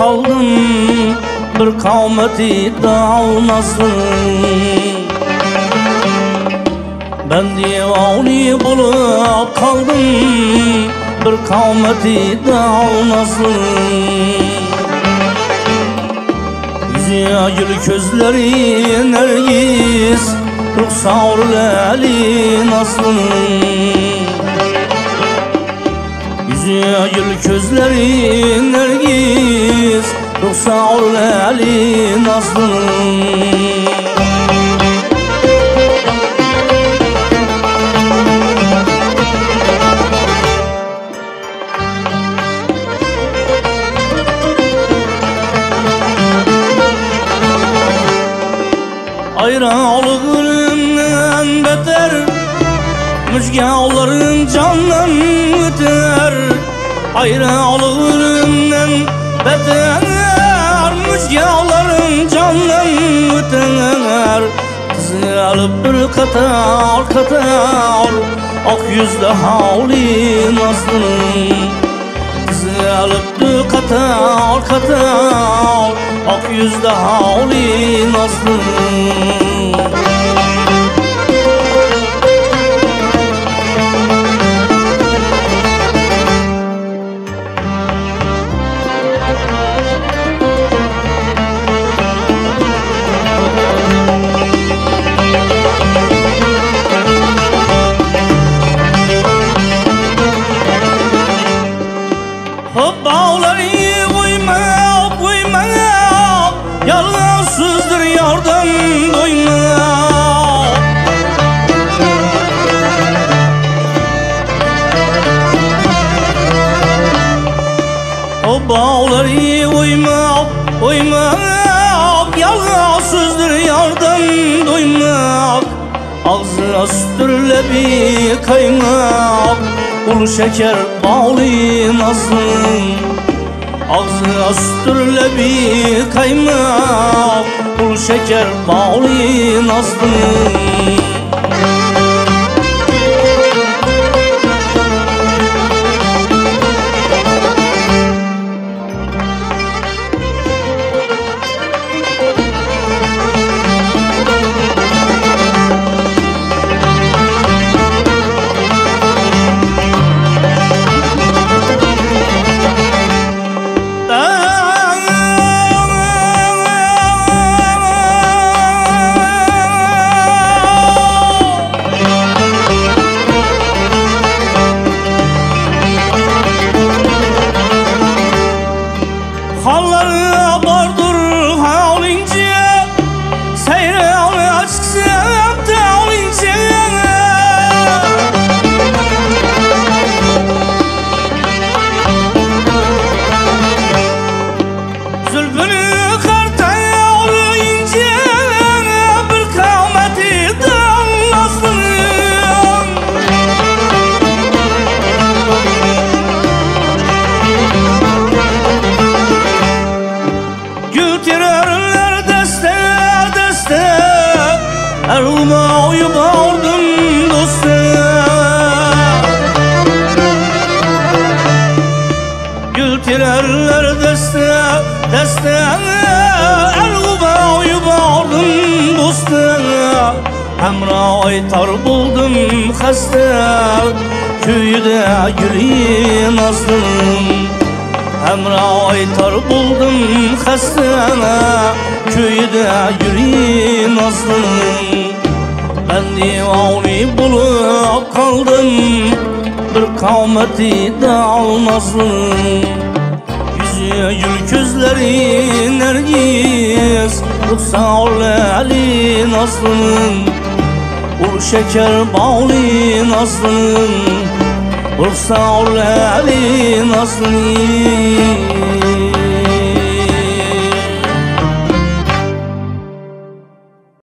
kaldım bir kavmeti dağılmasın. Ben divani bulup kaldım bir kavmeti dağılmasın. Yüzü gül közleri nergis ruhsar lali nasıl. Yüzü gül közleri nergis ruhsar lali nasıl. Ayrılığından beter müjganların candan öter. Ayrılığından beter müjganların candan öter. Kızarıp bir katar katar ak yüzlü havli nasıl. Kızarıp bir katar katar ak yüzlü havli nasıl. Bağları koymak koymak yalnızsızdır yardım duymak. O bağları koymak koymak yalnızsızdır yardım duymak. Ağzına sütürle bir kaymak ulu şeker bağlı nasıl. Ağzına sütürle bir kaymak ulu şeker bağlı nasıl. Halları bardır havlince seyre açıksam tavlince. Zülfünü kartaya ince bir kavmeti dağılmasın. Gültirerler deste deste eruma uyup aldım dosta. Gültirerler deste deste eruma uyup aldım dosta. Hamra aytar buldum hasta köyde gülü nasıl. Hamra aytar buldum hastana köyde yürü nasıl. Ben divani bulup kaldım bir kavmeti dağılmasın. Yüzü gül közleri nergis ruhsar lali nasıl. Ulu şeker bağlı nasıl. Ruhsar lali nasıl.